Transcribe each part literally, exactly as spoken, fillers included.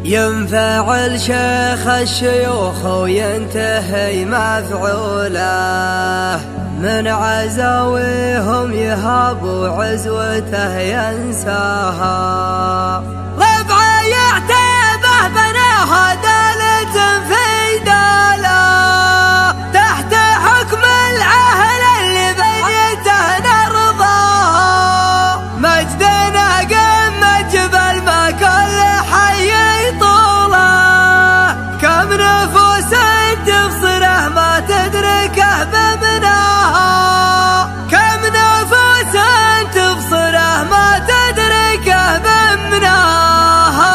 ينفعل شيخ الشيوخ وينتهي مفعوله، من عزاويهم يهاب عزوته ينساها. ربعه يعتبه بناها دالة في داله، تحت حكم العهل اللي بيته نرضاها. مجدنا قمة جبل ما كل حي طوله، كم نفوس تبصره ما تدركه بمناها. كم نفوس تبصره ما تدركه بمناها.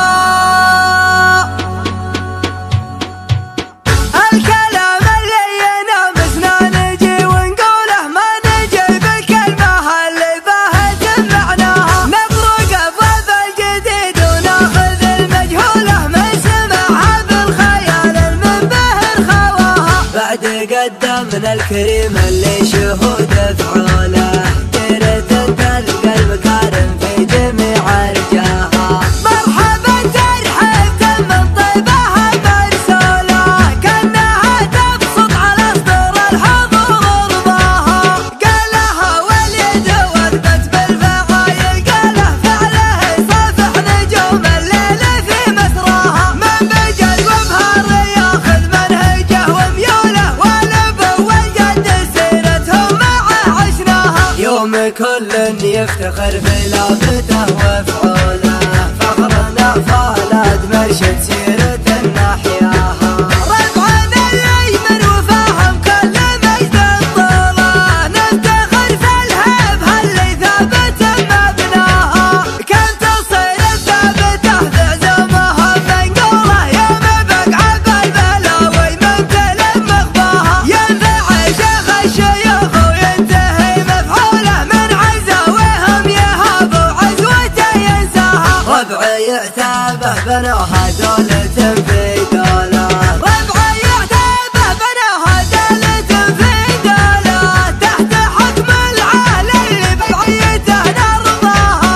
الكلام اللي ينامسنا نجي ونقوله، ما نجي بالكلمة اللي بها جمعناها. نبرق ضد الجديد وناخذ المجهولة، من سمعها بالخيال المنبهر خواها. بعد قدمنا الكريم اللي شهود افعاله، ترى تلقى المكارم في جميع ارجاها. مرحبا ترحب من طيبها مرسوله، كانها تبسط على صدور الحضور رضاها. قالها واليد وثبت بالفعايل، قاله فعله صافح نجوم الليل في مسراها. من بجل وبهار ياخذ منهجه وميوله، والابو والجد سيرتهم معه عشناها. يوم كل يفتخر بلابته وفعوله، فخرنا فولاد مرشد سيرة نحياها. ربعنا الأيمن وفاهم كل مجد الطوله، نفتخر في الهيبة اللي ثابت مبناها. كم تصير الثابته في عزومها منقوله، يوم بقعه بالبلاوي من تلم مخباها. ينفع شيخ الشيوخ وينتهي مفعوله، من عزاويهم يهاب وعزوته ينساها. ربع يعتبه بنوها دولة في دولة، ربع يعتبه بنوها دولة في دولة، تحت حكم العهل اللي بعيته نرضاها.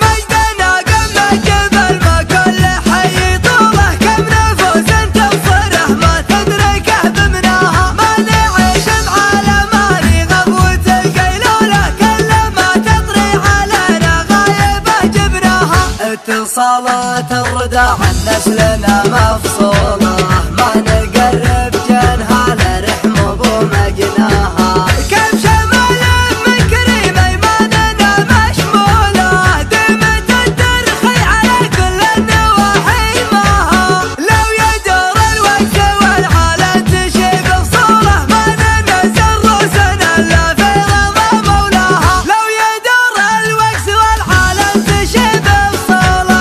مجدنا قمة جبل ما كل حي طوله، كم نفوس تبصره ما تدركه بمناها. ما نعيش بعالم هذه غبوة القيلولة، كل ما تطري علينا غايبة جبناها. اتصالات الردى عن نسلنا مفصولة، ما نقرب جنها لرحم ابو مجناها. كم شمال من كريم ايماننا مشمولة، دمت الترخي على كل النواحي ماها. لو يدور الوقت والعالم تشيب بصوله، ما ننزل روسنا الا في رضا مولاها. لو يدور الوقت والعالم تشيب بصوله،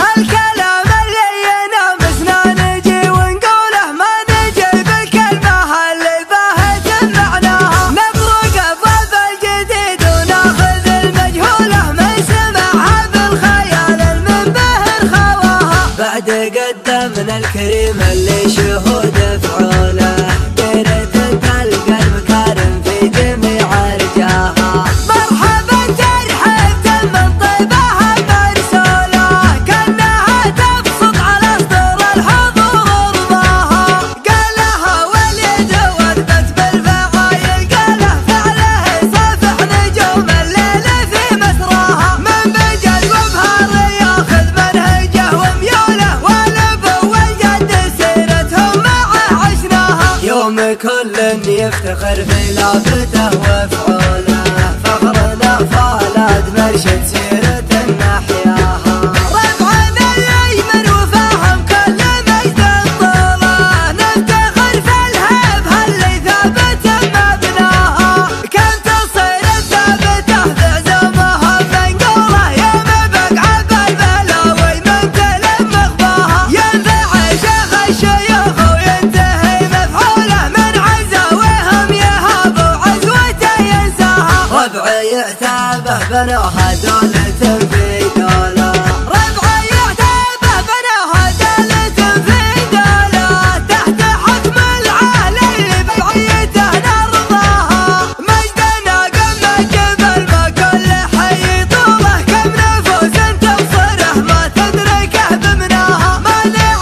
الكلام اللي ينامسنا نجي ونقوله، ما نجي بالكلمة اللي بها جمعناها. نبرق ضد الجديد وناخذ المجهولة، من سمعها بالخيال المنبهر خواها. بعد قدمنا الكريم اللي شهود افعاله، ترى تلقى المكارم في جميع ارجاها. مرحبا ترحب من طيبها مرسوله، كانها تبسط على صدور الحضور رضاها. قالها واليد وثبت بالفعايل، قاله فعله صافح نجوم الليل في مسراها. من بجل وبهار ياخذ منهجه وميوله، والابو والجد سيرتهم معه عشناها. يوم كل يفتخر بلابته وفعوله، فخرنا فولاد مرشد سيرة نحياها. ربعنا الأيمن وفاهم كل مجد الطوله، نفتخر في الهيبة اللي ثابت مبناها. كم تصير الثابته في عزومها منقوله، يوم بقعه بالبلاوي من تلم مخباها. ينفع شيخ الشيوخ وينتهي مفعوله، من عزاويهم يهاب وعزوته ينساها. ربع يعتبه بنوها دولة في دولة، ربع يعتبه بنوها دولة في دولة، تحت حكم العهل اللي بعيته نرضاها. مجدنا قمة جبل ما كل حي طوله، كم نفوس تبصره ما تدركه بمناها. ما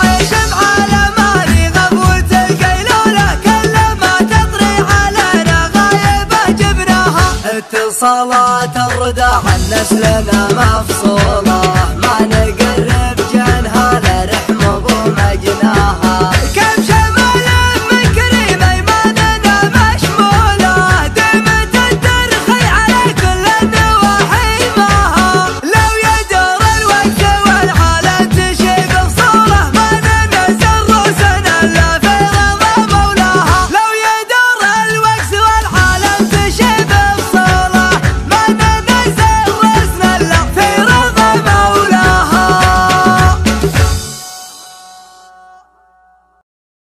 صلاة الردى عن نسلنا مفصولة.